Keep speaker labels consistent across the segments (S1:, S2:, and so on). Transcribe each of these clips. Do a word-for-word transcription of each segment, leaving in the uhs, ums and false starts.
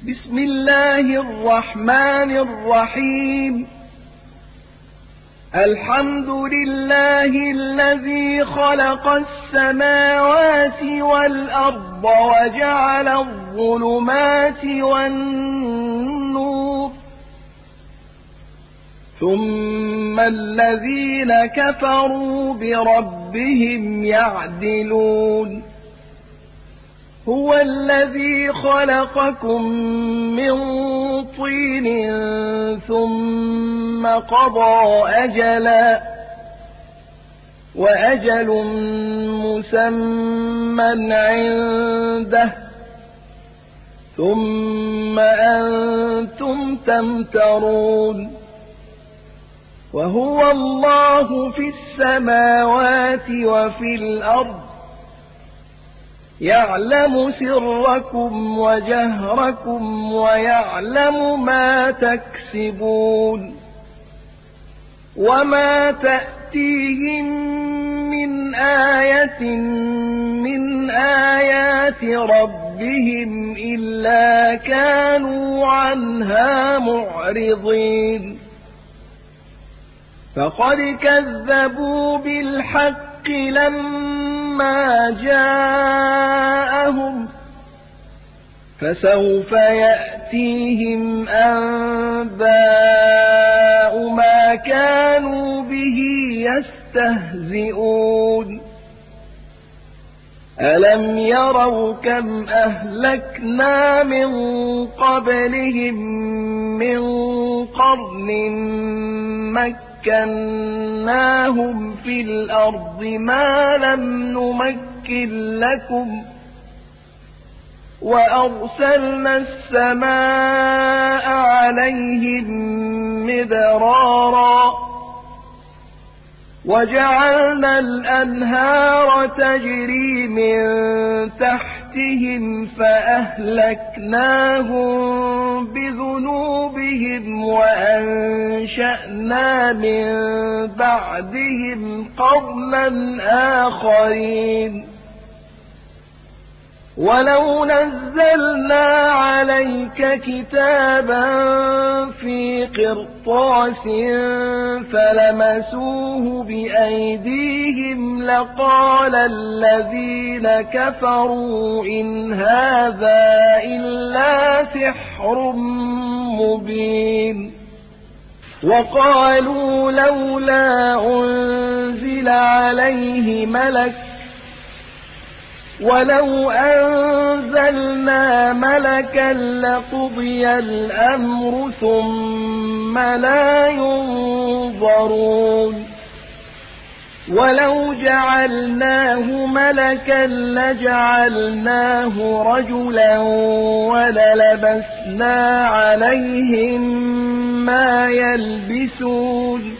S1: بسم الله الرحمن الرحيم الحمد لله الذي خلق السماوات والأرض وجعل الظلمات والنور ثم الذين كفروا بربهم يعدلون هو الذي خلقكم من طين ثم قضى أجلا وأجل مسمى عنده ثم أنتم تمترون وهو الله في السماوات وفي الأرض يعلم سركم وجهركم ويعلم ما تكسبون وما تأتيهم من آية من آيات ربهم إلا كانوا عنها معرضين فقد كذبوا بالحق لما جاءهم فسوف يأتيهم أنباء ما كانوا به يستهزئون ألم يروا كم أهلكنا من قبلهم من قرن مكناهم في الأرض ما لم نمكن لكم وأرسلنا السماء عليهم مدرارا وجعلنا الأنهار تجري من تحتهم فأهلكناهم بذنوبهم وأنشأنا من بعدهم قرنا آخرين ولو نزلنا عليك كتابا في قرطاس فلمسوه بأيديهم لقال الذين كفروا إن هذا إلا سحر مبين وقالوا لولا أنزل عليه ملك ولو أنزلنا ملكا لقضي الأمر ثم لا ينظرون ولو جعلناه ملكا لجعلناه رجلا وللبسنا عليهم ما يلبسون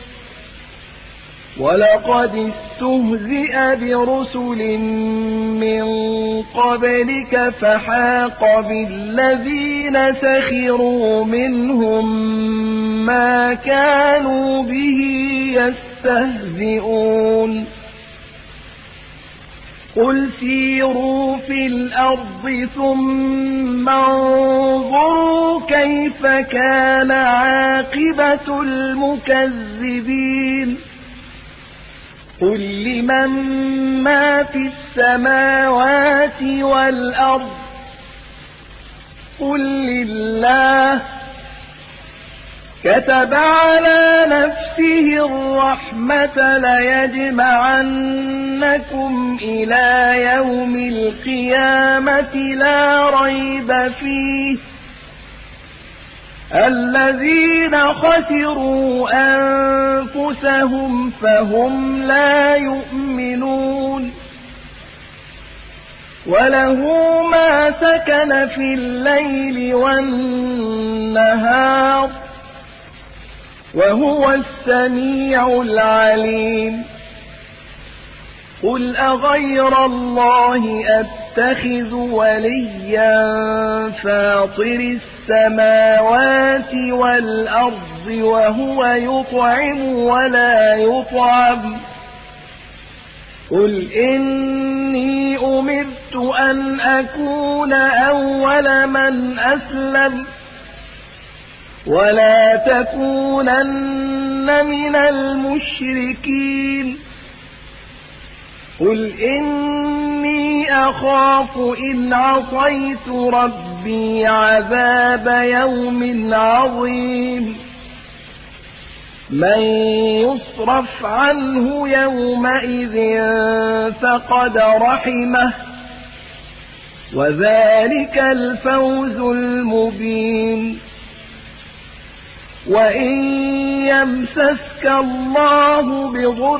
S1: ولقد استهزئ برسل من قبلك فحاق بالذين سخروا منهم ما كانوا به يستهزئون قل سيروا في الأرض ثم انظروا كيف كان عاقبة المكذبين قل لمن ما في السماوات والأرض قل لله كتب على نفسه الرحمة ليجمعنكم إلى يوم القيامة لا ريب فيه الذين خسروا أنفسهم فهم لا يؤمنون وله ما سكن في الليل والنهار وهو السميع العليم قل أغير الله أتخذ وليا فاطر السماوات والأرض وهو يطعم ولا يطعم قل إني أمرت أن أكون أول من أسلم ولا تكونن من المشركين قل إني أخاف إن عصيت ربي عذاب يوم عظيم من يصرف عنه يومئذ فقد رحمه وذلك الفوز المبين وإن يمسسك الله بضر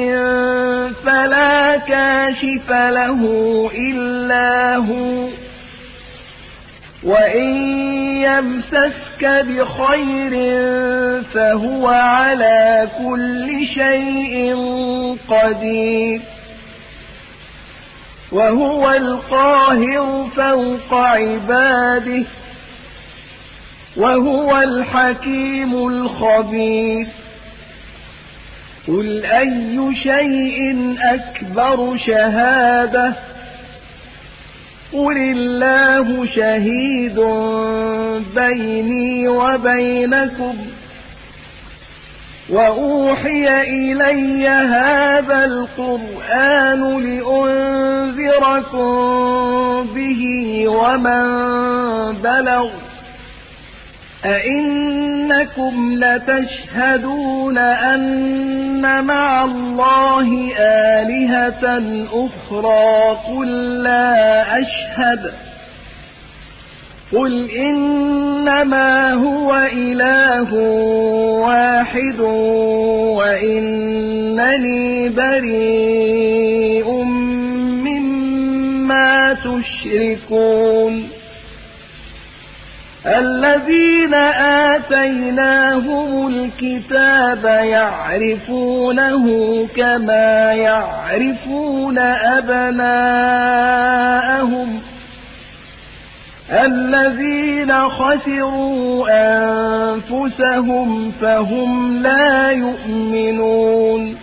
S1: فلا كاشف له إلا هو وإن يمسسك بخير فهو على كل شيء قدير وهو القاهر فوق عباده وهو الحكيم الخبير قل أي شيء أكبر شهادة قل الله شهيد بيني وبينكم وأوحي إلي هذا القرآن لأنذركم به ومن بلغ أئنكم لتشهدون أن مع الله آلهة أخرى قل لا أشهد قل إنما هو إله واحد وإنني بريء مما تشركون الذين آتيناهم الكتاب يعرفونه كما يعرفون أبناءهم الذين خسروا أنفسهم فهم لا يؤمنون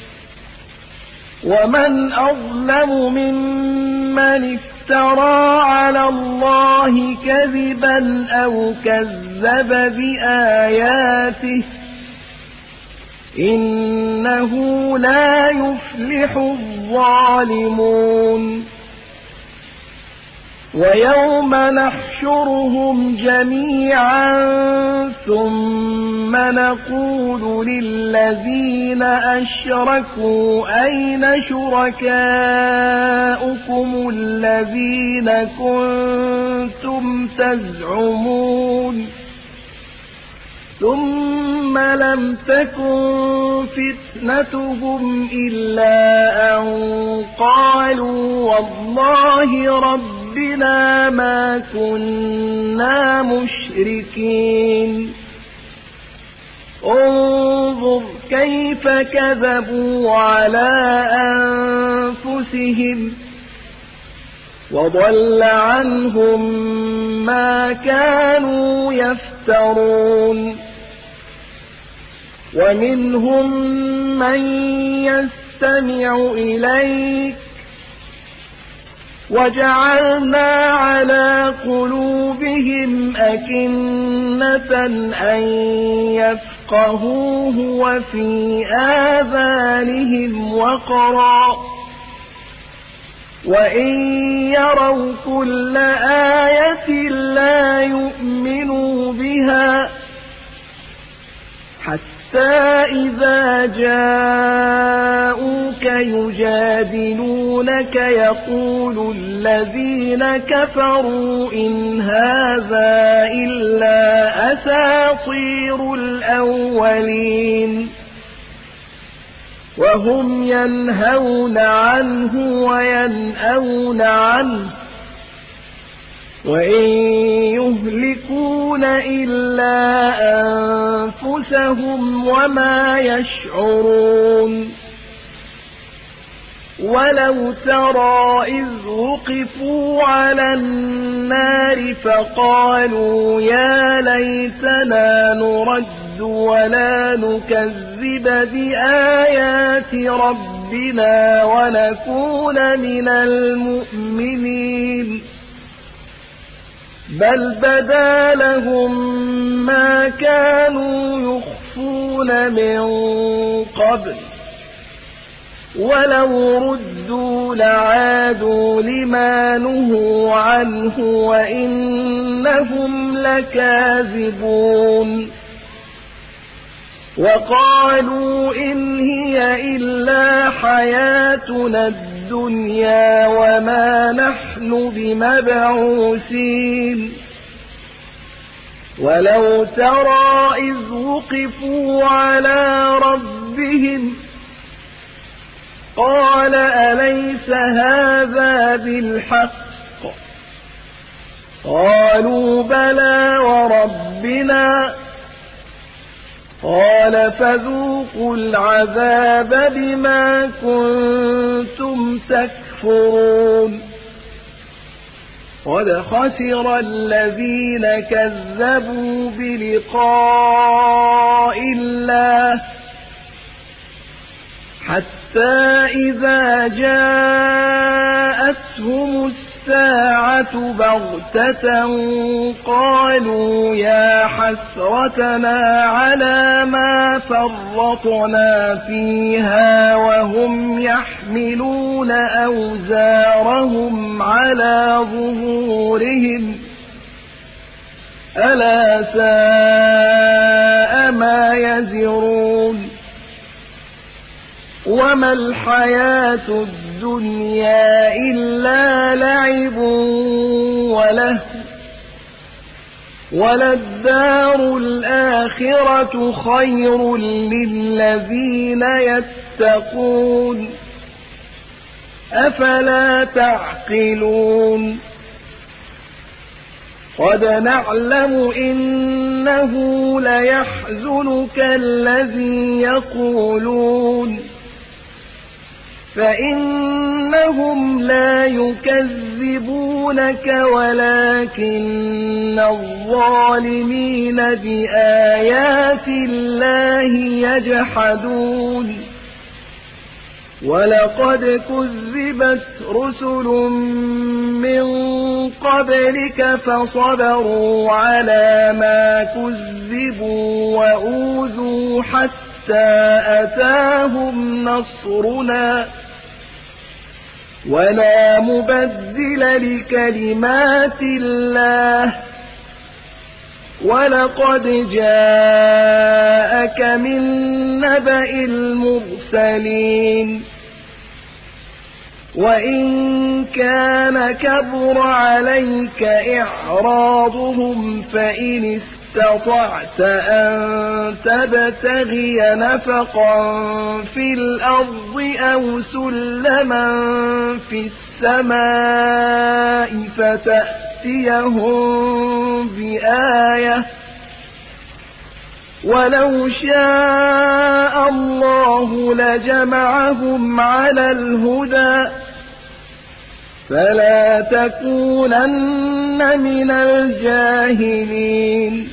S1: ومن أظلم ممن افترى على الله كذبا أو كذب بآياته إنه لا يفلح الظالمون ويوم نحشرهم جميعا ثم نقول للذين أشركوا أين شركاؤكم الذين كنتم تزعمون ثم لم تكن فتنتهم إلا أن قالوا والله ربنا ما كنا مشركين انظر كيف كذبوا على أنفسهم وضل عنهم ما كانوا يفترون ومنهم من يستمع إليك وجعلنا على قلوبهم أكنة أن يفقهوه وفي آذانهم وقرا وإن يروا كل آية لا يؤمنوا بها حتى إذا جاءوك يجادلونك يقول الذين كفروا إن هذا إلا أساطير الأولين وهم ينهون عنه وينأون عنه وإن يهلكون إلا أنفسهم وما يشعرون ولو ترى إذ وقفوا على النار فقالوا يا ليتنا نرد ولا نكذب بآيات ربنا ربنا ونكون من المؤمنين بل بدا لهم ما كانوا يخفون من قبل ولو ردوا لعادوا لما نهوا عنه وإنهم لكاذبون وقالوا إن هي إلا حياتنا الدنيا وما نحن بمبعوثين ولو ترى إذ وقفوا على ربهم قال أليس هذا بالحق قالوا بلى وربنا قال فذوقوا العذاب بما كنتم تكفرون قد خسر الذين كذبوا بلقاء الله حتى إذا جاءتهم الساعة بغتة قالوا يا حسرتنا على ما فرطنا فيها وهم يحملون أوزارهم على ظهورهم ألا ساء ما يزرون وما الحياة الدنيا إلا لعب وله وللدار الآخرة خير للذين يتقون أفلا تعقلون قد نعلم إنه ليحزنك الذي يقولون فإنهم لا يكذبونك ولكن الظالمين بآيات الله يجحدون ولقد كذبت رسل من قبلك فصبروا على ما كذبوا وأوذوا حتى أتاهم نصرنا ولا مبدل لكلمات الله ولقد جاءك من نبأ المرسلين وإن كان كبر عليك إعراضهم فإن استطعت أن تبتغي نفقا في الأرض أو سلما في السماء فتأتيهم بآية ولو شاء الله لجمعهم على الهدى فلا تكونن من الجاهلين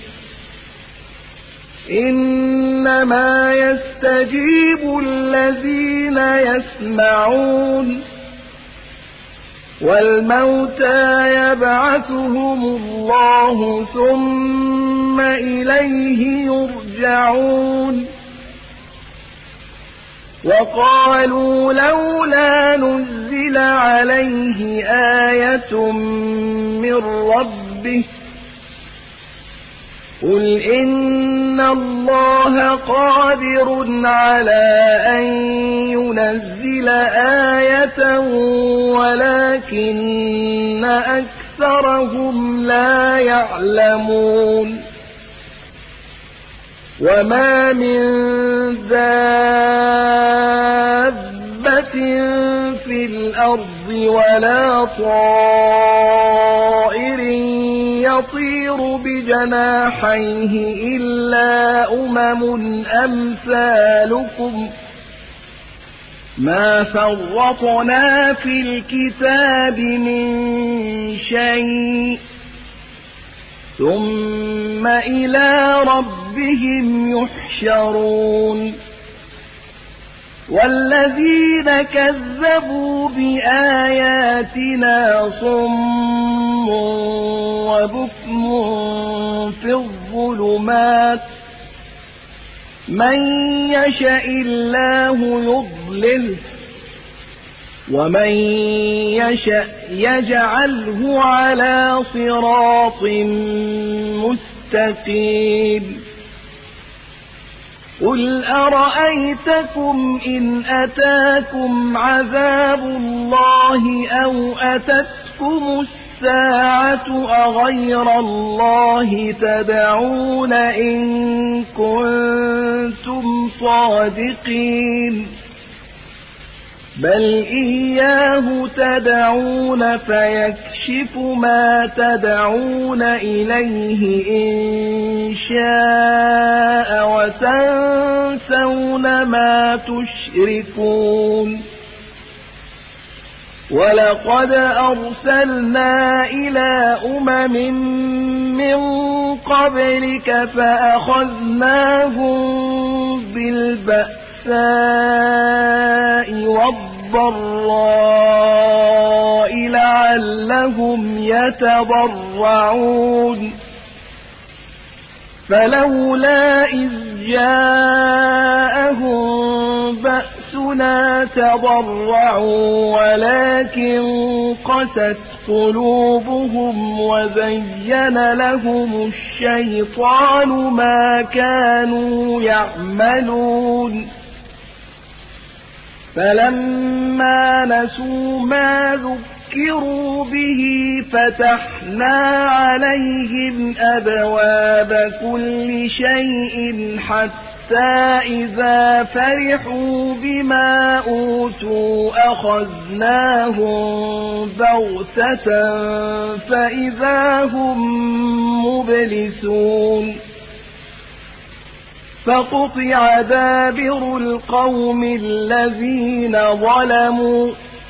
S1: إنما يستجيب الذين يسمعون والموتى يبعثهم الله ثم إليه يرجعون وقالوا لولا نزل عليه آية من ربه قل إن الله قادر على أن ينزل آية ولكن أكثرهم لا يعلمون وما من دابة في الأرض ولا طائر يطير بجناحيه إلا أمم أمثالكم ما فرطنا في الكتاب من شيء ثم إلى ربهم يحشرون والذين كذبوا بآياتنا صم وبكم في الظلمات من يشاء الله يضلله ومن يشاء يجعله على صراط مستقيم قل أرأيتكم إن أتاكم عذاب الله أو أتتكم الساعة أغير الله تدعون إن كنتم صادقين بل إياه تدعون فيكشف ما تدعون إليه إن شاء وتنسون ما تشركون ولقد أرسلنا إلى أمم من قبلك فأخذناهم بالبأساء والضراء لعلهم يتضرعون فلولا إذ جاءهم بأسنا تضرعوا ولكن قست قلوبهم وزين لهم الشيطان ما كانوا يعملون فلما نسوا ما ذكروا به فتحنا عليهم أبواب كل شيء حتى إذا فرحوا بما أوتوا أخذناهم بغتة فإذا هم مبلسون فقطع دابر القوم الذين ظلموا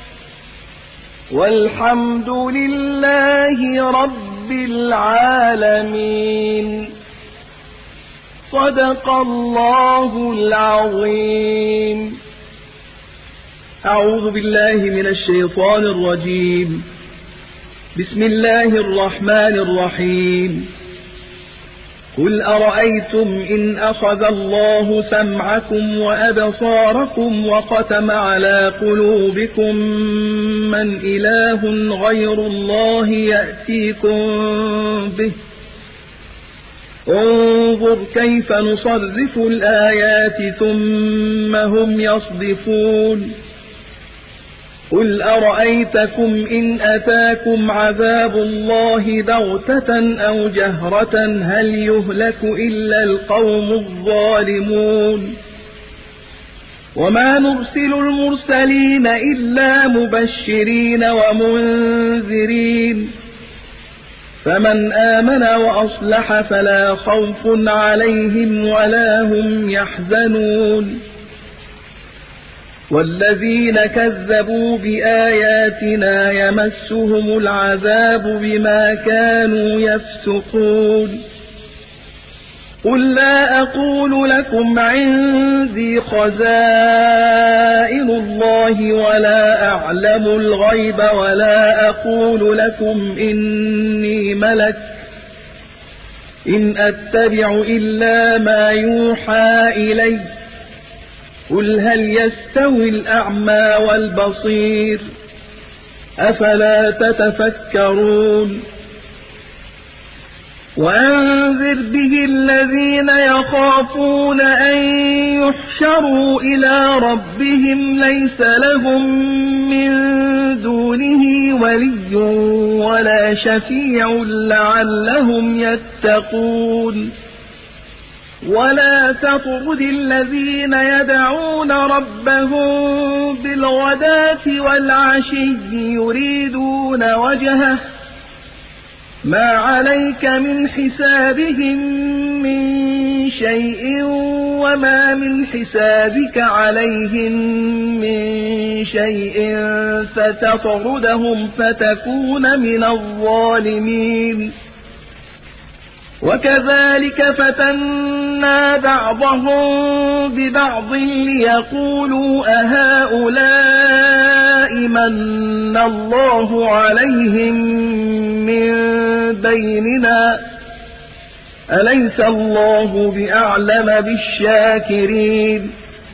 S1: والحمد لله رب العالمين صدق الله العظيم.
S2: أعوذ بالله من الشيطان الرجيم. بسم الله الرحمن الرحيم. قل أرأيتم إن أخذ الله سمعكم وأبصاركم وختم على قلوبكم من إله غير الله يأتيكم به انظر كيف نصرف الآيات ثم هم يصدفون قل أرأيتكم إن أتاكم عذاب الله بغتة أو جهرة هل يهلك إلا القوم الظالمون وما نرسل المرسلين إلا مبشرين ومنذرين فمن آمن وأصلح فلا خوف عليهم ولا هم يحزنون والذين كذبوا بآياتنا يمسهم العذاب بما كانوا يفسقون قل لا أقول لكم عندي خزائن الله ولا أعلم الغيب ولا أقول لكم إني ملك إن أتبع إلا ما يوحى إلي قل هل يستوي الأعمى والبصير أفلا تتفكرون وأنذر به الذين يخافون أن يحشروا إلى ربهم ليس لهم من دونه ولي ولا شفيع لعلهم يتقون ولا تطرد الذين يدعون ربهم بالغداة والعشي يريدون وجهه ما عليك من حسابهم من شيء وما من حسابك عليهم من شيء فتطردهم فتكون من الظالمين وكذلك فتنا بعضهم ببعض ليقولوا أهؤلاء من الله عليهم من بيننا أليس الله بأعلم بالشاكرين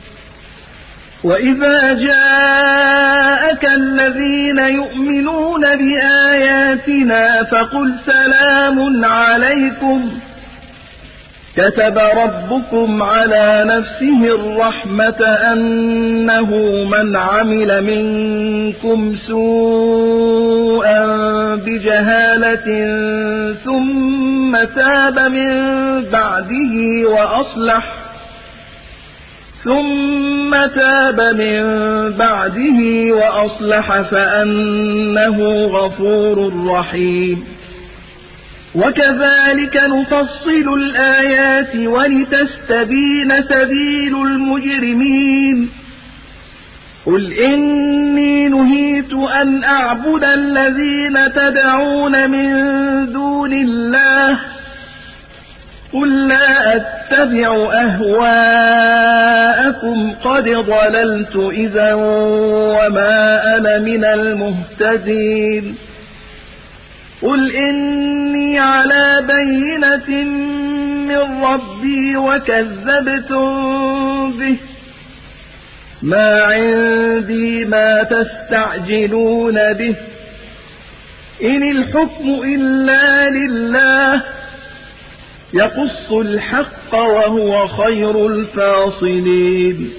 S2: وإذا جاءك الذين يؤمنون بآياتنا فقل سلام عليكم كتب ربكم على نفسه الرحمة أنه من عمل منكم سوءا بجهالة ثم تاب من بعده وأصلح ثم تاب من بعده وأصلح فأنه غفور رحيم وكذلك نفصل الآيات ولتستبين سبيل المجرمين قل إني نهيت أن أعبد الذين تدعون من دون الله قل لا أتبع أهواءكم قد ضللت إذا وما أنا من المهتدين قل إني على بينة من ربي وكذبتم به ما عندي ما تستعجلون به إن الحكم إلا لله يقص الحق وهو خير الفاصلين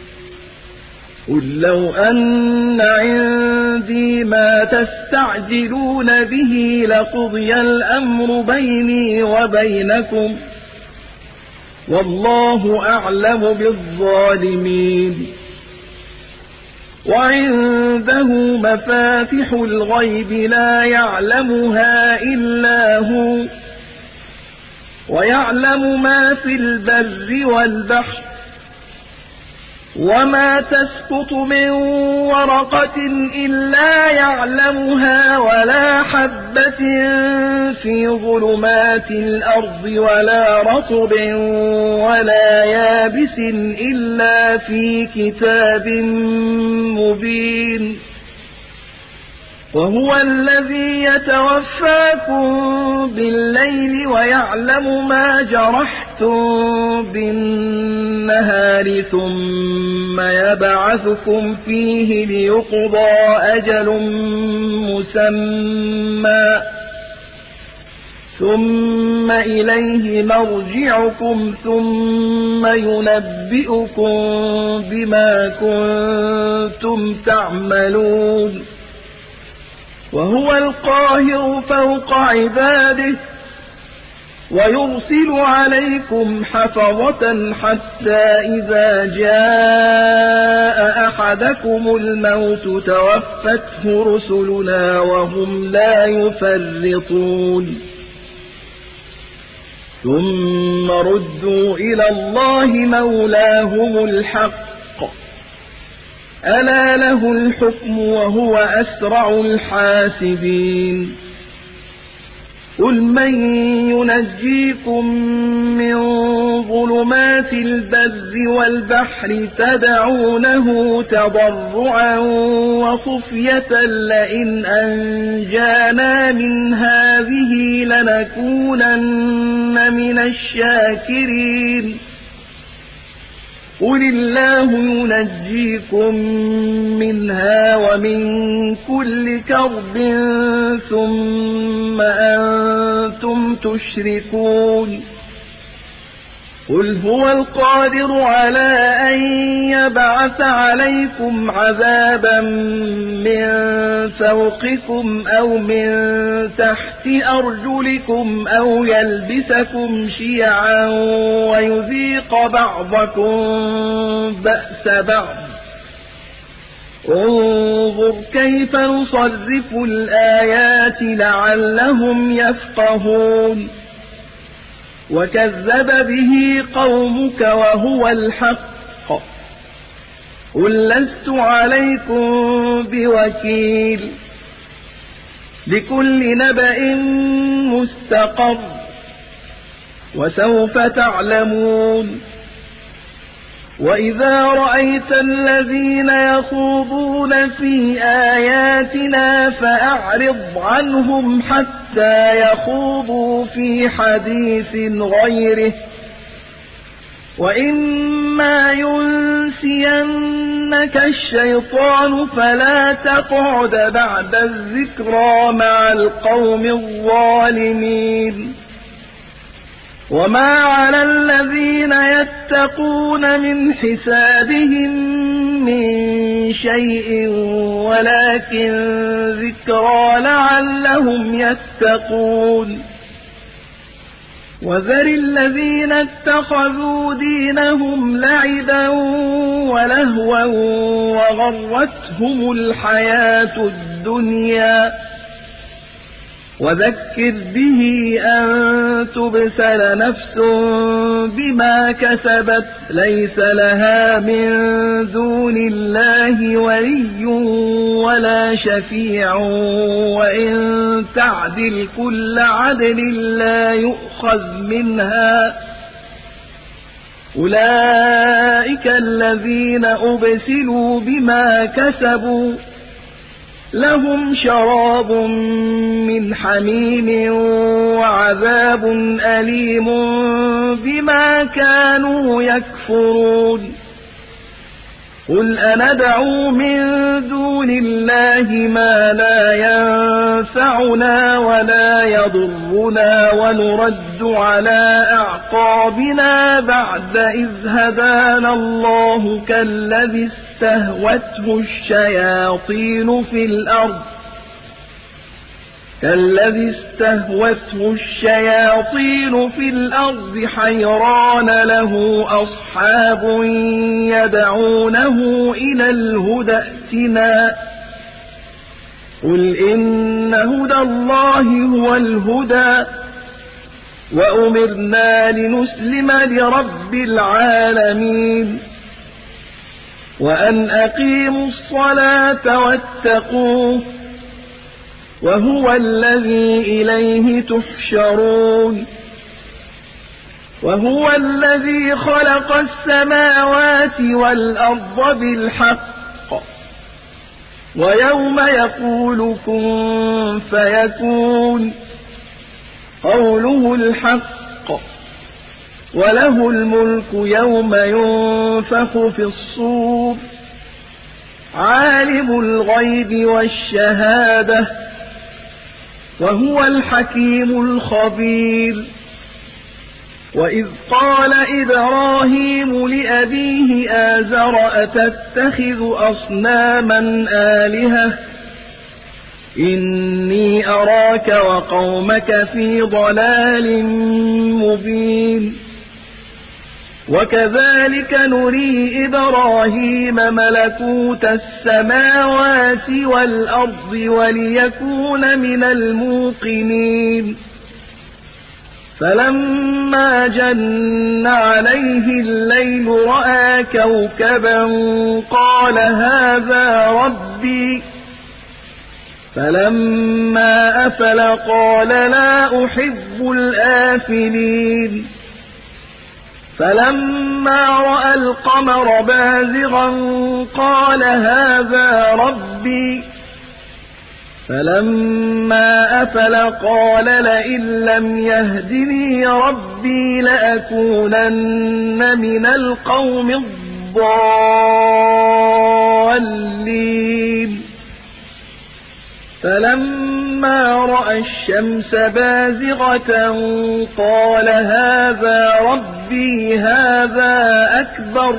S2: قل لو أن عندي ما تستعجلون به لقضي الأمر بيني وبينكم والله أعلم بالظالمين وعنده مفاتح الغيب لا يعلمها إلا هو ويعلم ما في البر والبحر وما تسقط من ورقة إلا يعلمها ولا حبة في ظلمات الأرض ولا رطب ولا يابس إلا في كتاب مبين وهو الذي يتوفاكم بالليل ويعلم ما جرحتم بالنهار ثم يبعثكم فيه ليقضى أجل مسمى ثم إليه مرجعكم ثم ينبئكم بما كنتم تعملون وهو القاهر فوق عباده ويرسل عليكم حفظة حتى إذا جاء أحدكم الموت توفته رسلنا وهم لا يفرطون ثم ردوا إلى الله مولاهم الحق ألا له الحكم وهو أسرع الحاسبين قل من ينجيكم من ظلمات البر والبحر تدعونه تضرعا وخفية لئن أنجانا من هذه لنكونن من الشاكرين قل الله ينجيكم منها ومن كل كرب ثم أنتم تشركون قل هو القادر على أن يبعث عليكم عذابا من فوقكم أو من تحت أرجلكم أو يلبسكم شيعا ويذيق بعضكم بأس بعض انظر كيف نصرف الآيات لعلهم يفقهون وكذب به قومك وهو الحق قل لست عليكم بوكيل لكل نبأ مستقر وسوف تعلمون. وإذا رأيت الذين يخوضون في آياتنا فأعرض عنهم حتى يخوضوا في حديث غيره، وإما ينسينك الشيطان فلا تقعد بعد الذكرى مع القوم الظالمين. وما على الذين يتقون من حسابهم من شيء ولكن ذكرى لعلهم يتقون. وذر الذين اتخذوا دينهم لعبا ولهوا وغرتهم الحياة الدنيا، وذكر به أن تبسل نفس بما كسبت ليس لها من دون الله ولي ولا شفيع، وإن تعدل كل عدل لا يؤخذ منها. أولئك الذين أبسلوا بما كسبوا لهم شراب من حميم وعذاب أليم بما كانوا يكفرون. قل أندعو من دون الله ما لا ينفعنا ولا يضرنا ونرد على أعقابنا بعد إذ هدانا الله كالذي استهوته الشياطين في الأرض كالذي استهوته الشياطين في الأرض حيران له أصحاب يدعونه إلى الهدى ائتنا. قل إن هدى الله هو الهدى وأمرنا لنسلم لرب العالمين. وأن أقيموا الصلاة واتقوه وهو الذي إليه تحشرون. وهو الذي خلق السماوات والأرض بالحق، ويوم يقول كن فيكون قوله الحق، وله الملك يوم ينفخ في الصور عالم الغيب والشهادة وهو الحكيم الخبير. وإذ قال إبراهيم لأبيه آزر أتتخذ أصناما آلهة إني أراك وقومك في ضلال مبين. وكذلك نري إبراهيم ملكوت السماوات والأرض وليكون من الموقنين. فلما جن عليه الليل رأى كوكبا قال هذا ربي، فلما أفل قال لا أحب الآفلين. فلما رأى القمر بازغا قال هذا ربي، فلما أفل قال لئن لم يهدني ربي لأكونن من القوم الضالين. فلما رأى الشمس بازغة قال هذا ربي هذا أكبر.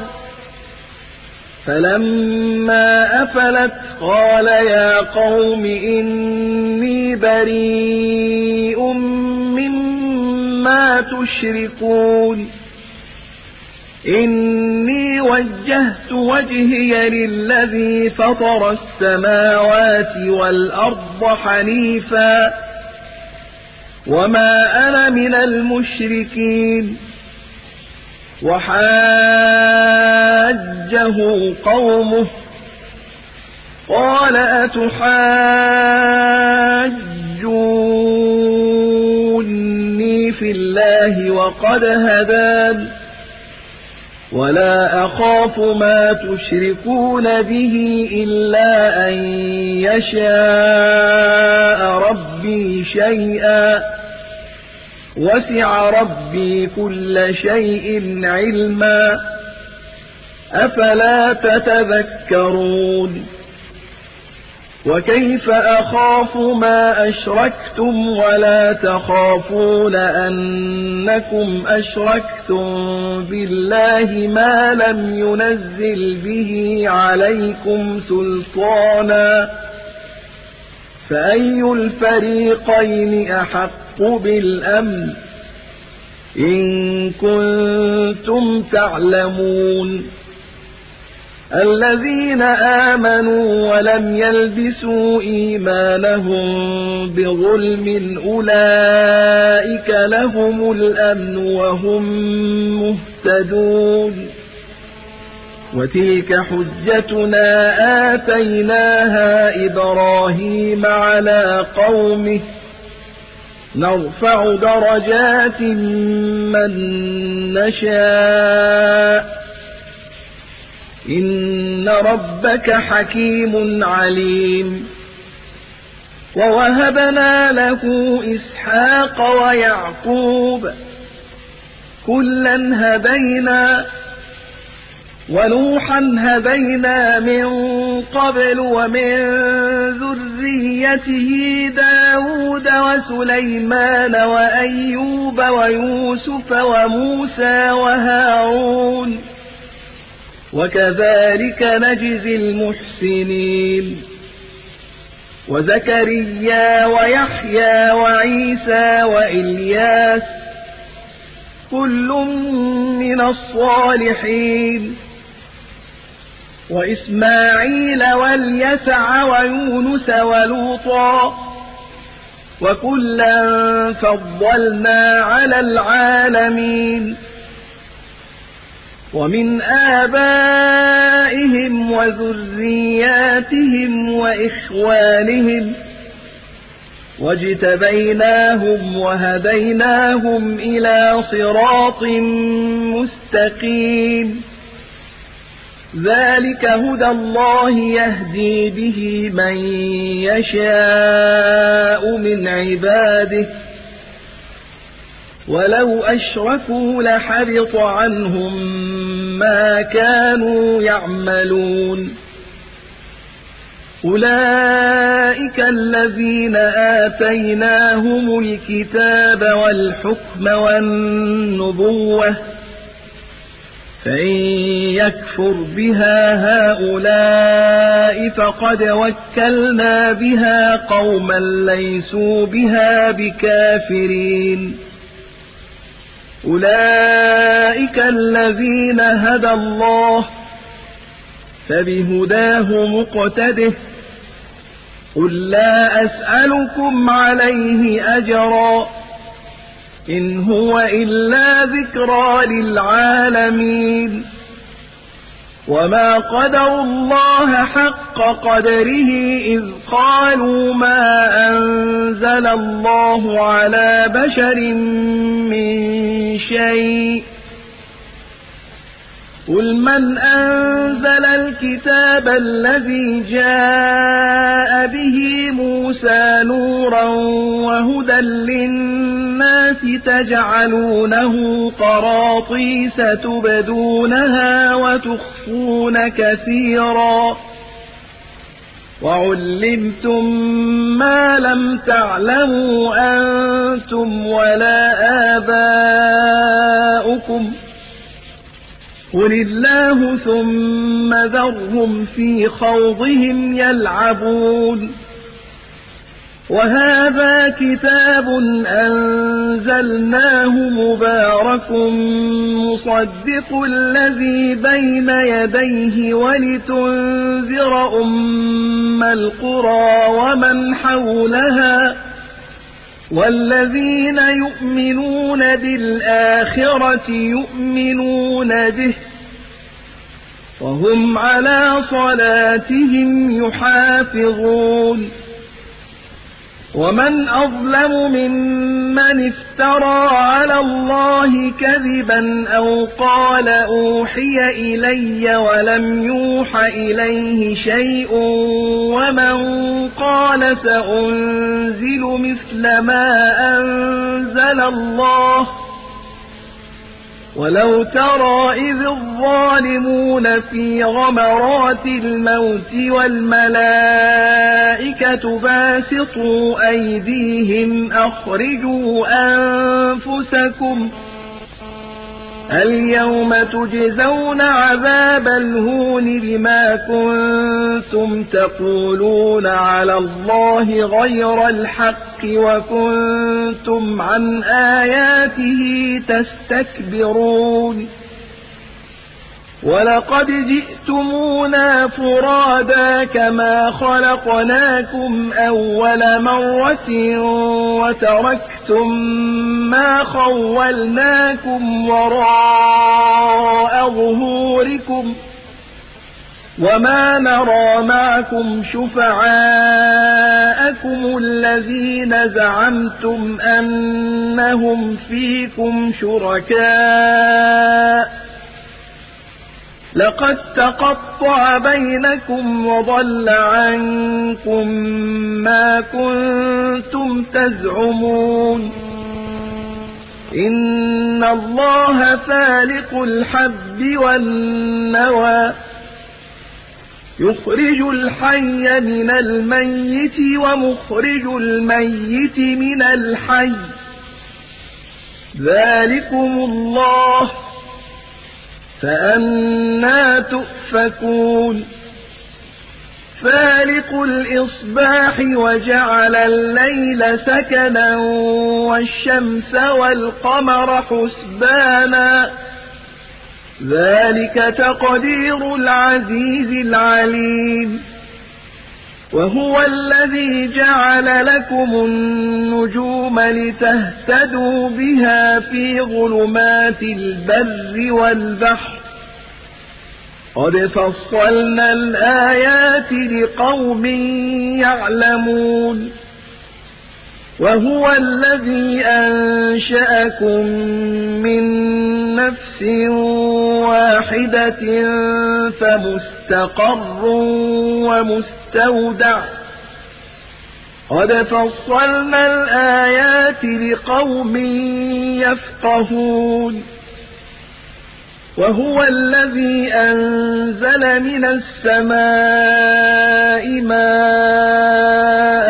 S2: فلما أفلت قال يا قوم إني بريء مما تشركون إني وجهت وجهي للذي فطر السماوات والأرض حنيفا وما أنا من المشركين. وحاجه قومه قال أتحاجوني
S1: في الله وقد هدان ولا أخاف ما تشركون به إلا أن يشاء ربي شيئا وسع ربي كل شيء علما أفلا تتذكرون وكيف أخاف ما أشركتم ولا تخافون أنكم أشركتم بالله ما لم ينزل به عليكم سلطانا فأي الفريقين أحق بالأمن إن كنتم تعلمون الذين آمنوا ولم يلبسوا إيمانهم بظلم أولئك لهم الأمن وهم مهتدون وتلك حجتنا آتيناها إبراهيم على قومه نرفع درجات من نشاء إن ربك حكيم عليم ووهبنا له إسحاق ويعقوب كلا هدينا ونوحا هدينا من قبل ومن ذريته داود وسليمان وأيوب ويوسف وموسى وهارون وكذلك نجزي المحسنين وزكريا ويحيى وعيسى وإلياس كل من الصالحين وإسماعيل واليسع ويونس ولوطا وكلا فضلنا على العالمين ومن آبائهم وذرياتهم وإخوانهم واجتبيناهم وهديناهم إلى صراط مستقيم ذلك هدى الله يهدي به من يشاء من عباده ولو أشركوا لحبط عنهم ما كانوا يعملون أولئك الذين آتيناهم الكتاب والحكم والنبوة فإن يكفر بها هؤلاء فقد وكلنا بها قوما ليسوا بها بكافرين أولئك الذين هدى الله فبهداه مقتده قل لا أسألكم عليه أجرا إن هو إلا ذكرى للعالمين وما قدروا الله حق قدره إذ قالوا ما أنزل الله على بشر من شيء قل من أنزل الكتاب الذي جاء به موسى نورا وهدى للناس تجعلونه قراطيس تبدونها وتخفون كثيرا وعلمتم ما لم تعلموا أنتم ولا آباؤكم قل الله ثم ذرهم في خوضهم يلعبون وهذا كتاب أنزلناه مبارك مصدق الذي بين يديه ولتنذر أم القرى ومن حولها والذين يؤمنون بالآخرة يؤمنون به وهم على صلاتهم يحافظون ومن أظلم ممن افترى على الله كذبا أو قال أوحي إلي ولم يوح إليه شيء ومن قال سأنزل مثل ما أنزل الله ولو ترى إذ الظالمون في غمرات الموت والملائكة باسطوا أيديهم أخرجوا أنفسكم اليوم تجزون عذاب الهون بما كنتم تقولون على الله غير الحق وكنتم عن آياته تستكبرون ولقد جئتمونا فرادا كما خلقناكم أول مرة وتركتم ما خولناكم وراء ظهوركم وما نرى معكم شفعاءكم الذين زعمتم أنهم فيكم شركاء لقد تقطع بينكم وضل عنكم ما كنتم تزعمون إن الله فالق الحب والنوى يخرج الحي من الميت ومخرج الميت من الحي ذلكم الله فأنى تؤفكون فالق الإصباح وجعل الليل سكنا والشمس والقمر حسبانا ذلك تقدير العزيز العليم وهو الذي جعل لكم النجوم لتهتدوا بها في ظلمات البر والبحر قد فصلنا الآيات لقوم يعلمون وهو الذي أنشأكم من نفس واحدة فمستقر ومستودع قد فصلنا الآيات لقوم يفقهون وهو الذي أنزل من السماء ماء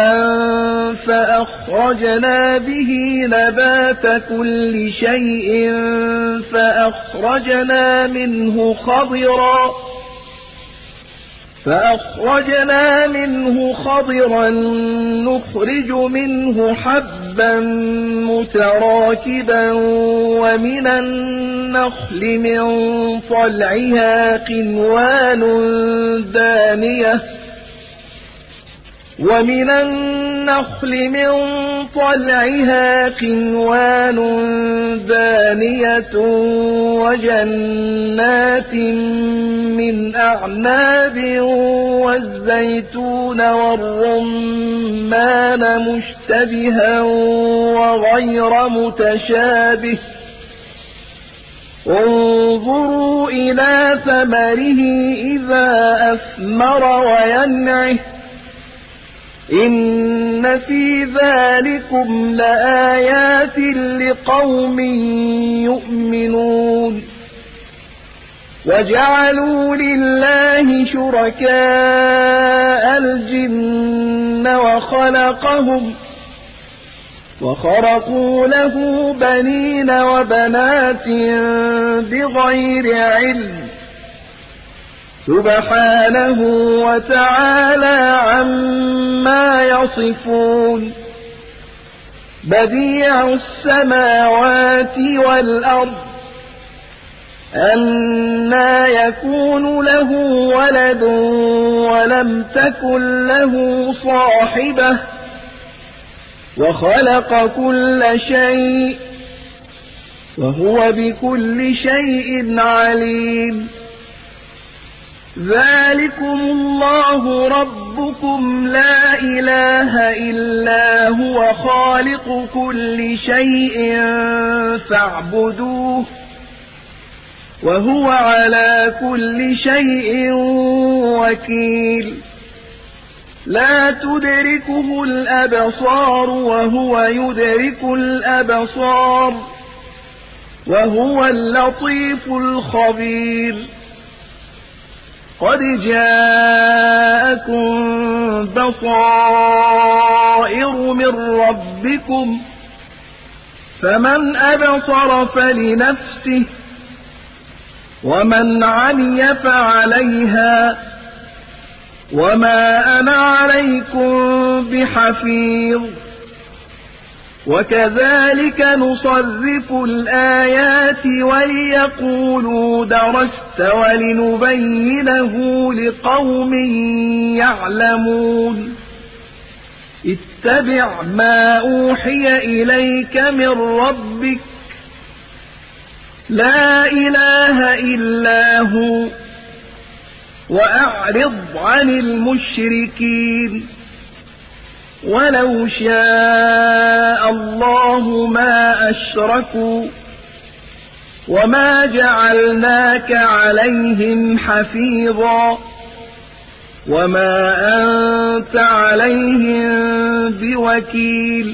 S1: فأخرجنا به نبات كل شيء فأخرجنا منه خضرا فأخرجنا منه خضرا نخرج منه حبا متراكبا ومن النخل من طلعها قنوان دانية ومن النخل من طلعها قنوان دانية وجنات من أعناب والزيتون والرمان مشتبها وغير متشابه انظروا إلى ثمره إذا أثمر وينعه إن في ذلكم لآيات لقوم يؤمنون وجعلوا لله شركاء الجن وخلقهم وخرقوا له بنين وبنات بغير علم سبحانه وتعالى عما يصفون بديع السماوات والأرض أنى يكون له ولد ولم تكن له صاحبة وخلق كل شيء وهو بكل شيء عليم ذلكم الله ربكم لا إله إلا هو خالق كل شيء فاعبدوه وهو على كل شيء وكيل لا تدركه الأبصار وهو يدرك الأبصار وهو اللطيف الخبير قد جاءكم بصائر من ربكم فمن أبصر فلنفسه ومن عمي فعليها وما أنا عليكم بحفيظ وكذلك نصرف الآيات وليقولوا درست ولنبينه لقوم يعلمون اتبع ما أوحي إليك من ربك لا إله إلا هو وأعرض عن المشركين ولو شاء الله ما أشركوا وما جعلناك عليهم حفيظا وما أنت عليهم بوكيل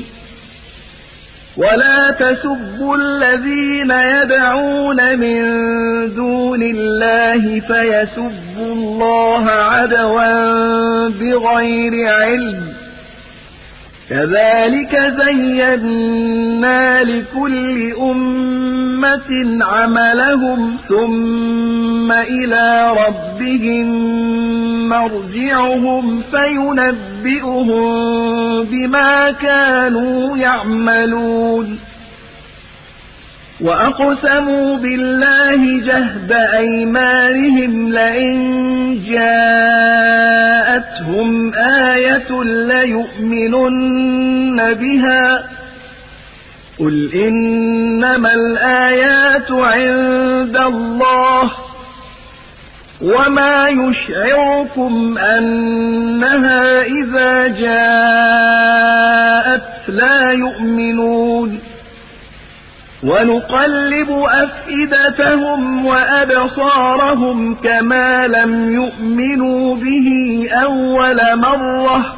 S1: ولا تسبوا الذين يدعون من دون الله فيسبوا الله عدوا بغير علم كذلك زينا لكل أمة عملهم ثم إلى ربهم مرجعهم فينبئهم بما كانوا يعملون وأقسموا بالله جهد أيمانهم لئن جاءتهم آية ليؤمنن بها قل إنما الآيات عند الله وما يشعركم أنها إذا جاءت لا يؤمنون ونقلب أفئدتهم وأبصارهم كما لم يؤمنوا به أول مرة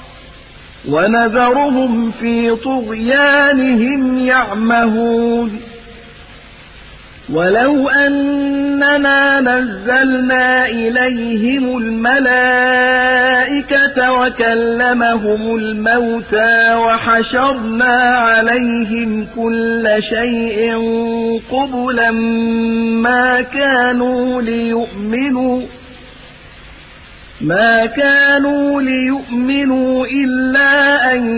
S1: ونذرهم في طغيانهم يعمهون ولو أننا نزلنا إليهم الملائكة وكلمهم الموتى وحشرنا عليهم كل شيء قبلا ما كانوا ليؤمنوا ما كانوا ليؤمنوا إلا أن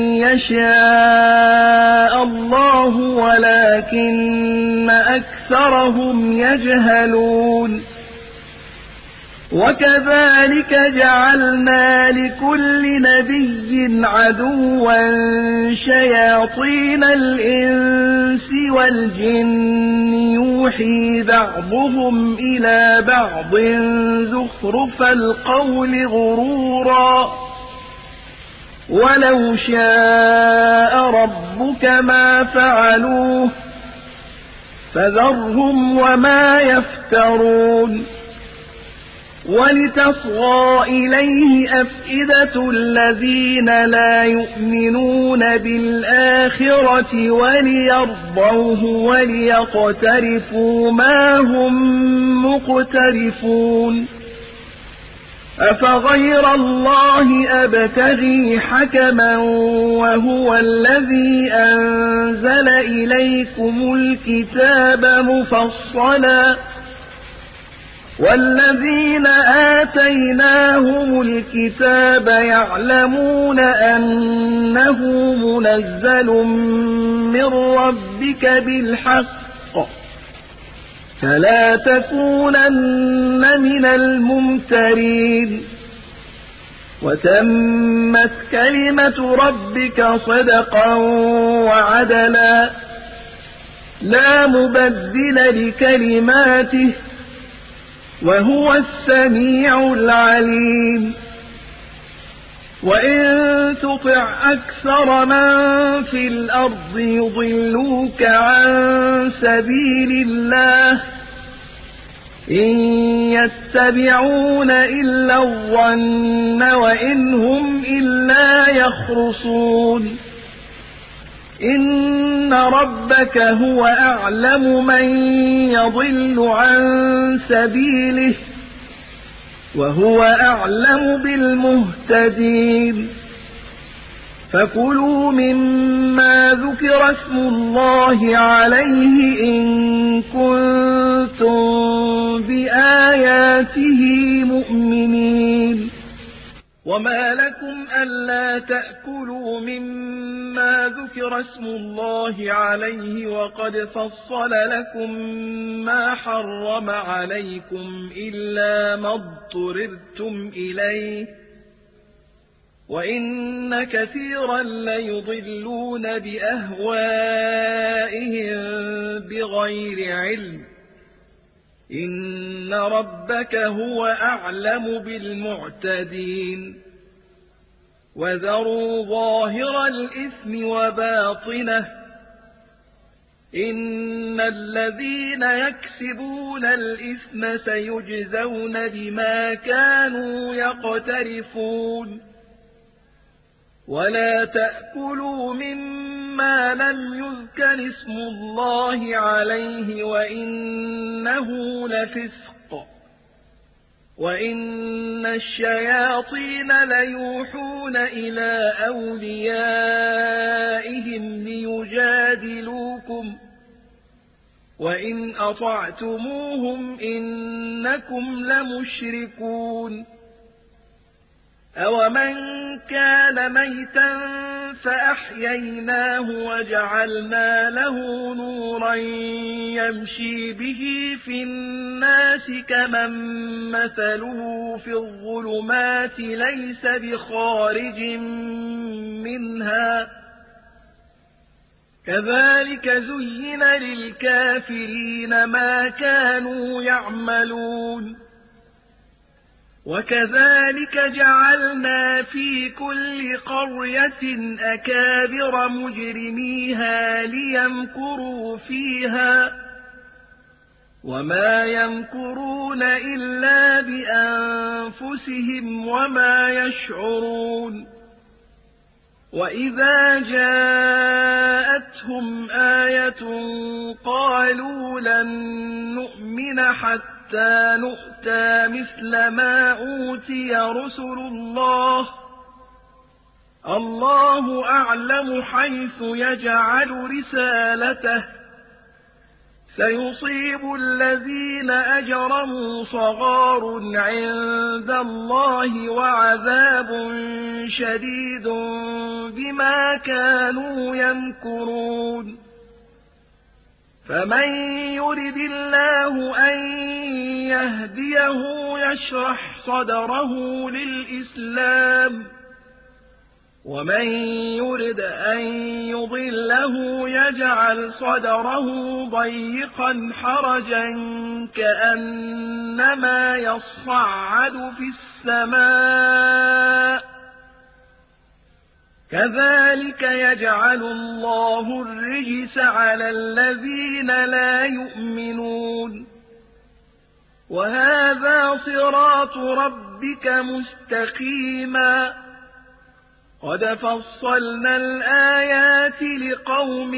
S1: يشاء الله ولكن أكثرهم يجهلون وكذلك جعلنا لكل نبي عدوا شياطين الإنس والجن يوحي بعضهم إلى بعض زخرف القول غرورا ولو شاء ربك ما فعلوه فذرهم وما يفترون ولتصغى إليه أفئدة الذين لا يؤمنون بالآخرة وليرضوه وليقترفوا ما هم مقترفون أفغير الله أبتغي حكما وهو الذي أنزل إليكم الكتاب مفصلا والذين آتيناهم الكتاب يعلمون أنه منزل من ربك بالحق فلا تكونن من الممترين وتمت كلمة ربك صدقا وعدلا لا مبدل لكلماته وهو السميع العليم. وإن تطع أكثر من في الأرض يضلوك عن سبيل الله إن يتبعون إلا الظن وإن هم إلا يخرصون. إن ربك هو أعلم من يضل عن سبيله وهو أعلم بالمهتدين. فكلوا مما ذكر اسم الله عليه إن كنتم بآياته مؤمنين. وما لكم ألا تأكلوا مما ذكر اسم الله عليه وقد فصل لكم ما حرم عليكم إلا ما اضطررتم إليه وإن كثيرا ليضلون بأهوائهم بغير علم. إن ربك هو أعلم بالمعتدين. وذروا ظاهر الإثم وباطنه إن الذين يكسبون الإثم سيجزون بما كانوا يقترفون. ولا تأكلوا مما لم يذكر اسم الله عليه وإنه لفسق. وإن الشياطين ليوحون إلى أوليائهم ليجادلوكم وإن أطعتموهم إنكم لمشركون. أومن كان ميتا فأحييناه وجعلنا له نورا يمشي به في الناس كمن مثله في الظلمات ليس بخارج منها كذلك زين للكافرين ما كانوا يعملون. وكذلك جعلنا في كل قرية أكابر مجرميها ليمكروا فيها وما يمكرون إلا بأنفسهم وما يشعرون. وإذا جاءتهم آية قالوا لن نؤمن حتى نؤتى مثل ما أوتي رسل الله الله أعلم حيث يجعل رسالته سيصيب الذين أجرموا صغار عند الله وعذاب شديد بما كانوا يمكرون. فمن يرد الله أن يهديه يشرح صدره للإسلام ومن يرد أن يضله يجعل صدره ضيقا حرجا كأنما يصعد في السماء كذلك يجعل الله الرجس على الذين لا يؤمنون. وهذا صراط ربك مستقيما قد فصلنا الآيات لقوم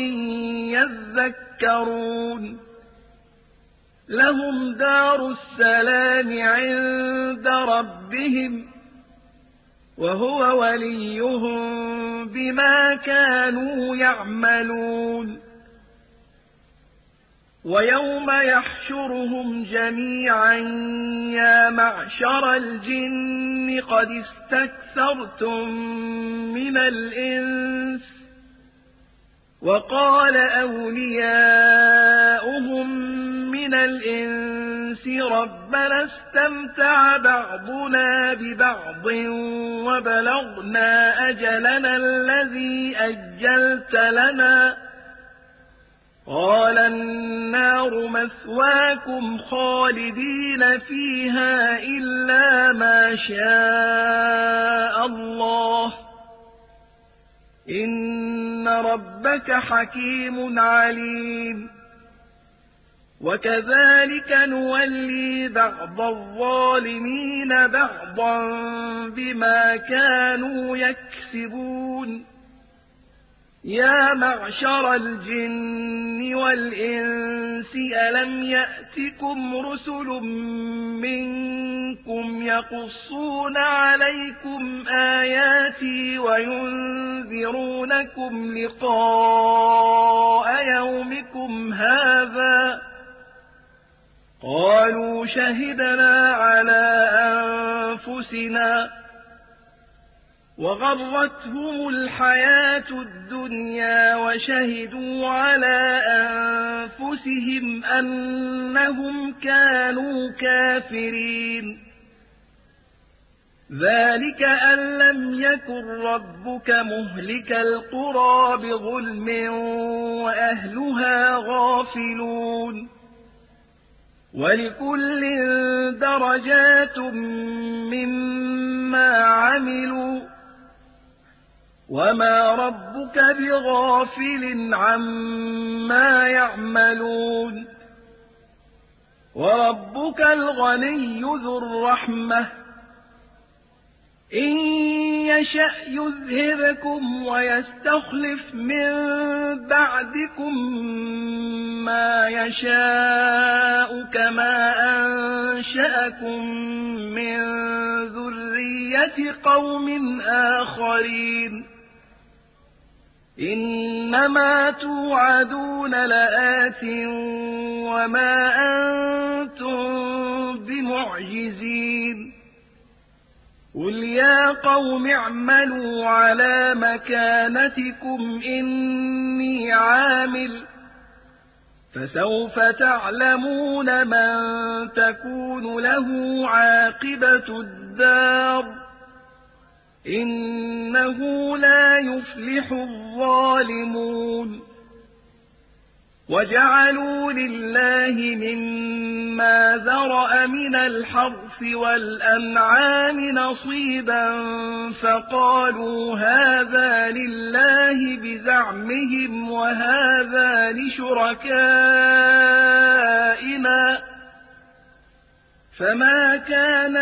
S1: يذكرون. لهم دار السلام عند ربهم وهو وليهم بما كانوا يعملون. ويوم يحشرهم جميعا يا معشر الجن قد استكثرتم من الإنس وقال أولياؤهم من الإنس ربنا استمتع بعضنا ببعض وبلغنا أجلنا الذي أجلت لنا قال النار مثواكم خالدين فيها إلا ما شاء الله إن ربك حكيم عليم وكذلك نولي بعض الظالمين بعضا بما كانوا يكسبون يا معشر الجن والإنس ألم يأتكم رسل منكم يقصون عليكم آياتي وينذرونكم لقاء يومكم هذا قالوا شهدنا على أنفسنا وغرتهم الحياة الدنيا وشهدوا على أنفسهم أنهم كانوا كافرين ذلك أن لم يكن ربك مهلك القرى بظلم وأهلها غافلون ولكل درجات مما عملوا وما ربك بغافل عما يعملون وربك الغني ذو الرحمة إن يشأ يذهبكم ويستخلف من بعدكم ما يشاء كما أنشأكم من ذرية قوم آخرين إنما توعدون لآت وما أنتم بمعجزين قل يا قوم اعملوا على مكانتكم إني عامل فسوف تعلمون من تكون له عاقبة الدار إنه لا يفلح الظالمون وجعلوا لله مما ذرأ من الحرث والأنعام نصيبا فقالوا هذا لله بزعمهم وهذا لشركائنا فما كان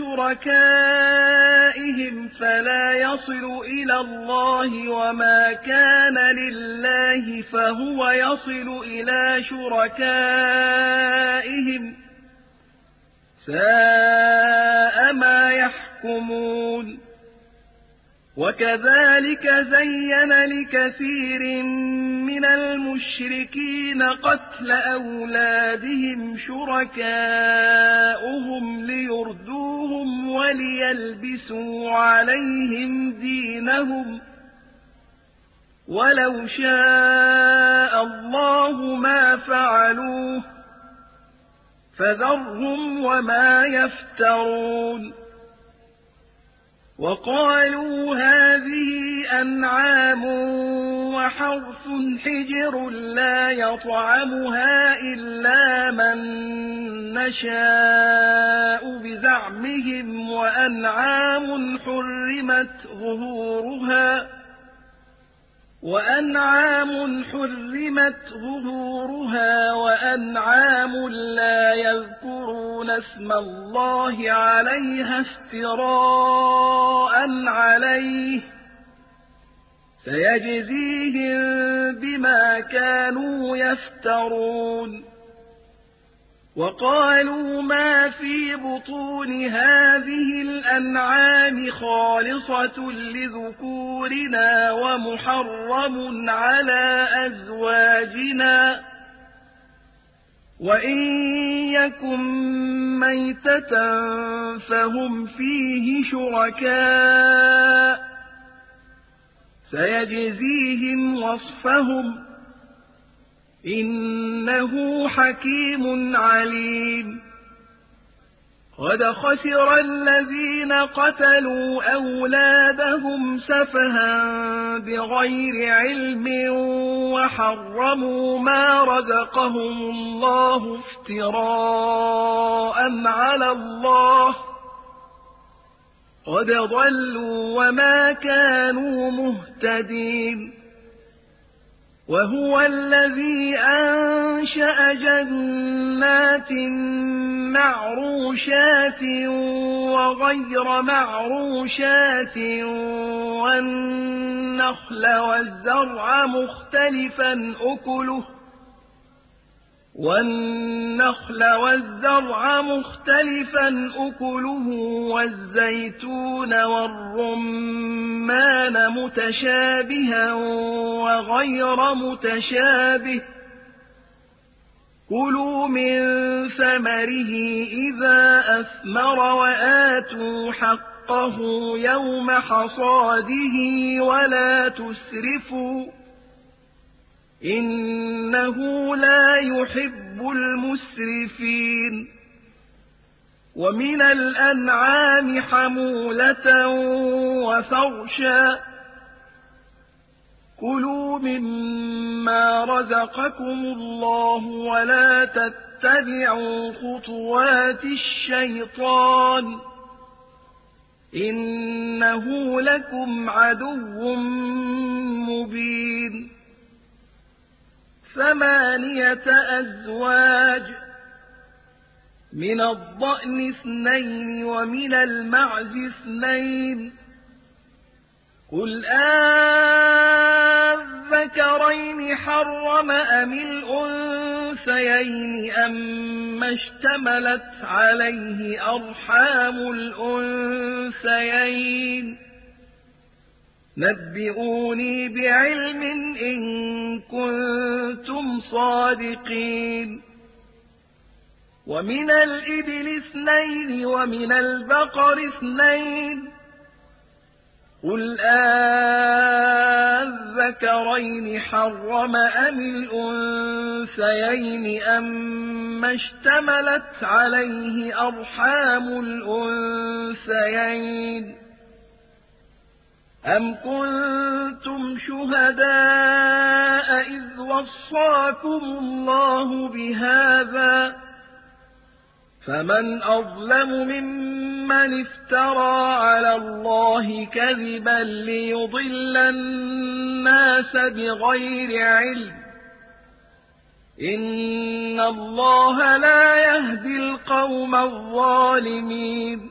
S1: لشركائهم فلا يصل إلى الله وما كان لله فهو يصل إلى شركائهم ساء ما يحكمون وكذلك زين لكثير من المشركين قتل أولادهم شركاؤهم ليردوهم وليلبسوا عليهم دينهم ولو شاء الله ما فعلوه فذرهم وما يفترون وقالوا هذه أنعام وحرث حجر لا يطعمها إلا من نشاء بزعمهم وأنعام حرمت ظهورها وأنعام حرمت ظهورها وأنعام لا يذكرون اسم الله عليها افتراء عليه سيجزيهم بما كانوا يفترون وقالوا ما في بطون هذه الأنعام خالصة لذكورنا ومحرم على أزواجنا وإن يكن ميتة فهم فيه شركاء سيجزيهم وصفهم إنه حكيم عليم قد خسر الذين قتلوا أولادهم سفها بغير علم وحرموا ما رزقهم الله افتراء على الله قد ضلوا وما كانوا مهتدين وهو الذي أنشأ جنات معروشات وغير معروشات والنخل والزرع مختلفا أكله والنخل والزرع مختلفا أكله والزيتون والرمان متشابها وغير متشابه كلوا من ثمره إذا أثمر وآتوا حقه يوم حصاده ولا تسرفوا إنه لا يحب المسرفين ومن الأنعام حمولة وفرشا كلوا مما رزقكم الله ولا تتبعوا خطوات الشيطان إنه لكم عدو مبين ثمانية أزواج من الضأن اثنين ومن المعز اثنين قل أذكرين حرم أم الأنثيين أم اشتملت عليه أرحام الأنثيين نبئوني بعلم إن كنتم صادقين ومن الإبل اثنين ومن البقر اثنين قل أذكرين حرم أم الأنثيين أم اشتملت عليه أرحام الأنثيين أم كنتم شهداء إذ وصاكم الله بهذا فمن أظلم ممن افترى على الله كذبا ليضل الناس بغير علم إن الله لا يهدي القوم الظالمين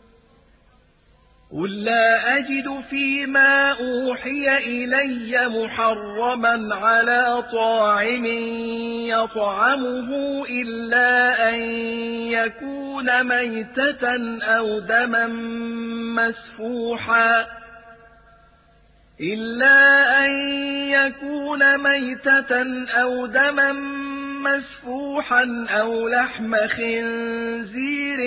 S1: قل لا أجد فيما أوحي إلي محرما على طاعم يطعمه إلا أن يكون ميتة أو دما مسفوحا إلا أن يكون ميتة أو دما مسفوحا أو لحم خنزير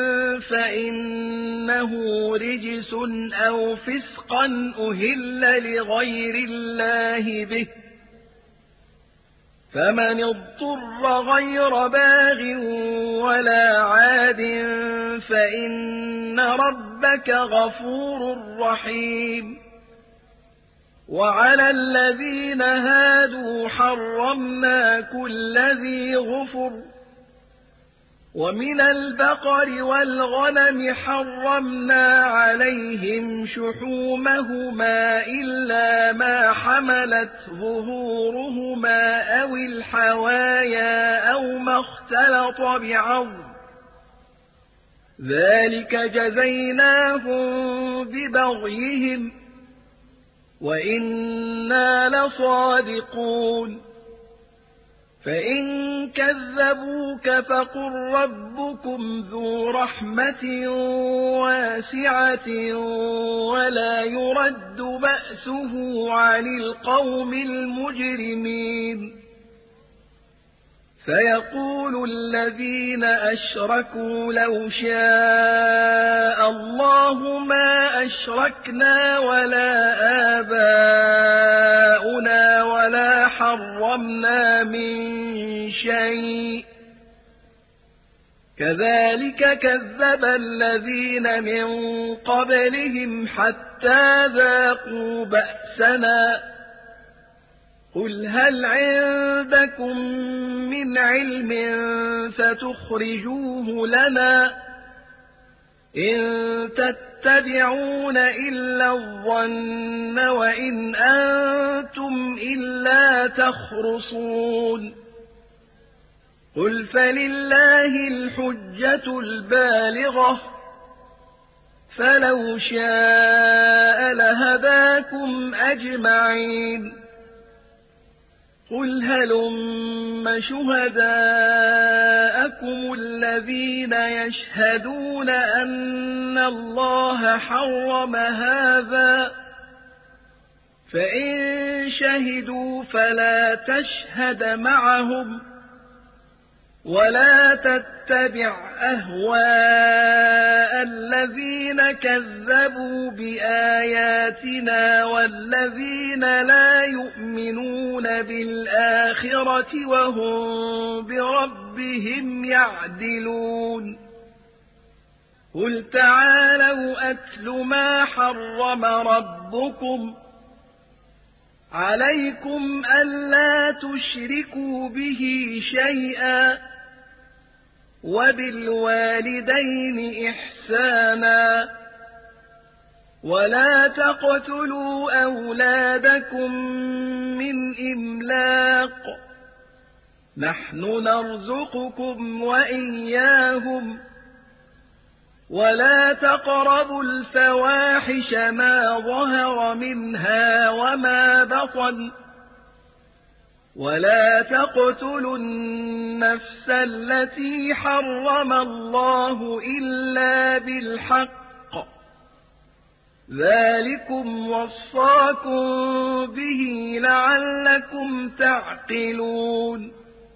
S1: فإنه رجس أو فسقا أهل لغير الله به فمن اضطر غير باغ ولا عاد فإن ربك غفور رحيم وعلى الذين هادوا حرمنا كل ذي غفر ومن البقر والغنم حرمنا عليهم شحومهما إلا ما حملت ظهورهما أو الحوايا أو ما اختلط بعظم ذلك جزيناهم ببغيهم وإنا لصادقون فإن كذبوك فقل ربكم ذو رحمة واسعة ولا يرد بأسه عن القوم المجرمين فيقول الذين أشركوا لو شاء الله ما أشركنا ولا آباؤنا ولا حرمنا من شيء كذلك كذب الذين من قبلهم حتى ذاقوا بأسنا قل هل عندكم من علم فتخرجوه لنا إن تتبعون إلا الظن وإن أنتم إلا تخرصون قل فلله الحجة البالغة فلو شاء لهداكم أجمعين قل هلم شهداءكم الذين يشهدون أن الله حرم هذا فإن شهدوا فلا تشهد معهم ولا تتبع أهواء الذين كذبوا بآياتنا والذين لا يؤمنون بالآخرة وهم بربهم يعدلون قل تعالوا أتل ما حرم ربكم عليكم ألا تشركوا به شيئا وبالوالدين إحسانا ولا تقتلوا أولادكم من إملاق نحن نرزقكم وإياهم ولا تقربوا الفواحش ما ظهر منها وما بطن ولا تقتلوا النفس التي حرم الله إلا بالحق ذلكم وصاكم به لعلكم تعقلون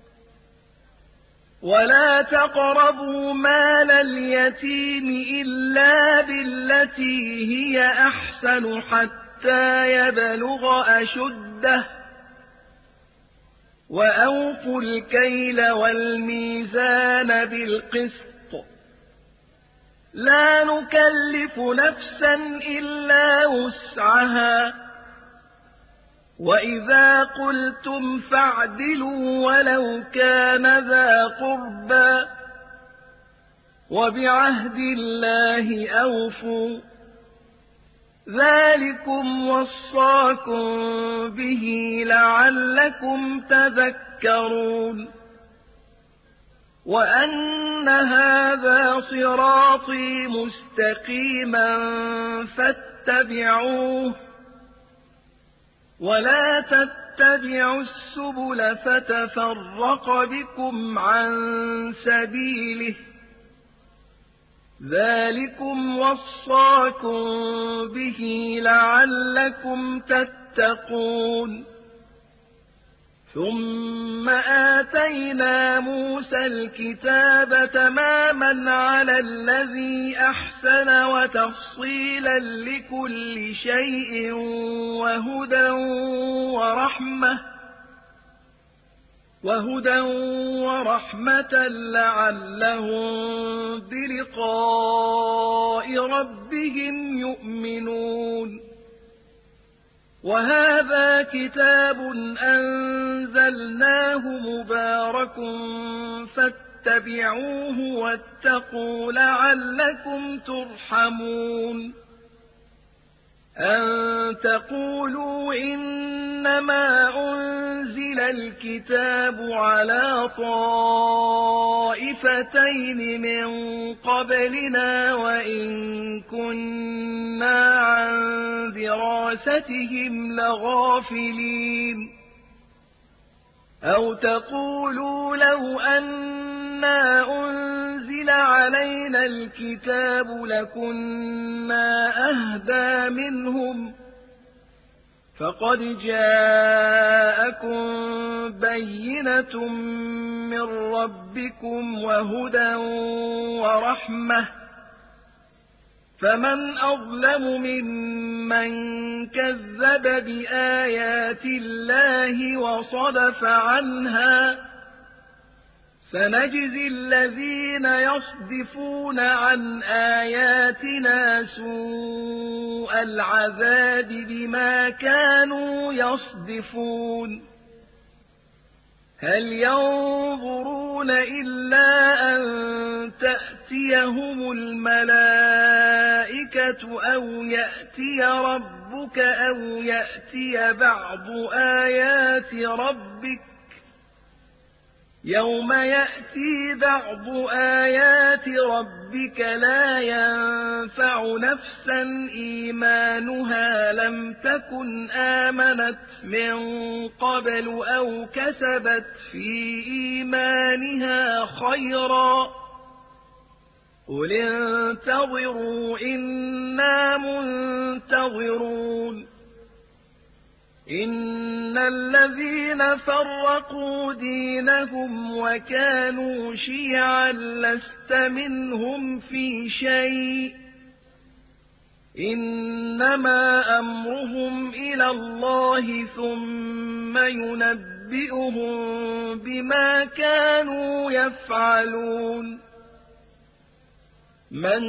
S1: ولا تقربوا مال اليتيم إلا بالتي هي أحسن حتى يبلغ أشده وأوفوا الكيل والميزان بالقسط لا نكلف نفسا إلا وسعها وإذا قلتم فاعدلوا ولو كان ذا قربى وبعهد الله أوفوا ذلكم وصاكم به لعلكم تذكرون وأن هذا صراطي مستقيما فاتبعوه ولا تتبعوا السبل فتفرق بكم عن سبيله ذلكم وصاكم به لعلكم تتقون ثم آتينا موسى الكتاب تماما على الذي أحسن وتفصيلا لكل شيء وهدى ورحمة وهدى ورحمة لعلهم بلقاء ربهم يؤمنون وهذا كتاب أنزلناه مبارك فاتبعوه واتقوا لعلكم ترحمون أن تقولوا إنما أنزل الكتاب على طائفتين من قبلنا وإن كنا عن دراستهم لغافلين أو تقولوا لو أنا أنزل علينا الكتاب لكنا أهدى منهم فقد جاءكم بينة من ربكم وهدى ورحمة فمن أظلم ممن كذب بآيات الله وصدف عنها سنجزي الذين يصدفون عن آياتنا سوء العذاب بما كانوا يصدفون هل ينظرون إلا أن تأتيهم الملائكة أو يأتي ربك أو يأتي بعض آيات ربك يوم يأتي بعض آيات ربك لا ينفع نفسا إيمانها لم تكن آمنت من قبل أو كسبت في إيمانها خيرا قل انتظروا إنا منتظرون إن الذين فرقوا دينهم وكانوا شيعا لست منهم في شيء إنما أمرهم إلى الله ثم ينبئهم بما كانوا يفعلون من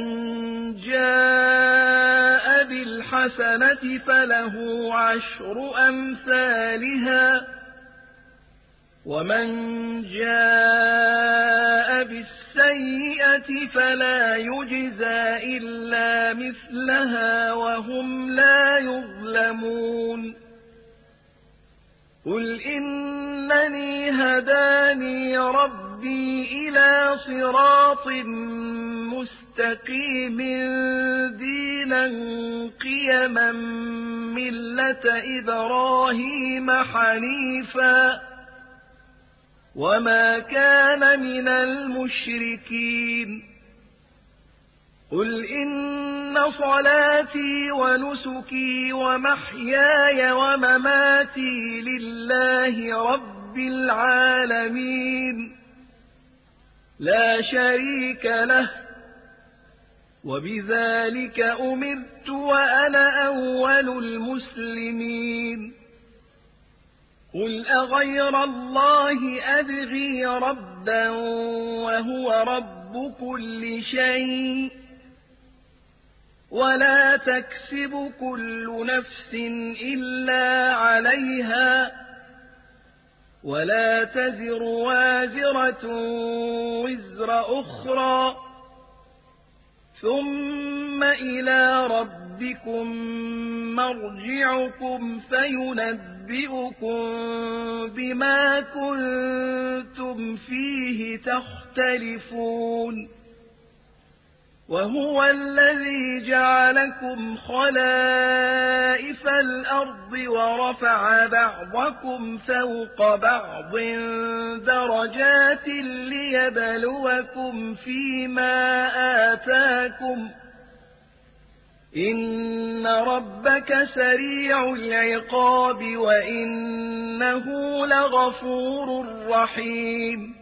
S1: جاء بالحسنة فله عشر أمثالها ومن جاء بالسيئة فلا يجزى إلا مثلها وهم لا يظلمون قل إنني هداني ربي إلى صراط مستقيم دينا قيما ملة إبراهيم حنيفا وما كان من المشركين قل إن صلاتي ونسكي ومحياي ومماتي لله رب العالمين لا شريك له وبذلك أمرت وأنا أول المسلمين قل أغير الله أبغي ربا وهو رب كل شيء ولا تكسب كل نفس إلا عليها ولا تزر وازرة وزر أخرى ثم إلى ربكم مرجعكم فينبئكم بما كنتم فيه تختلفون وهو الذي جعلكم خلائف الأرض ورفع بعضكم فوق بعض درجات ليبلوكم فيما آتاكم إن ربك سريع العقاب وإنه لغفور رحيم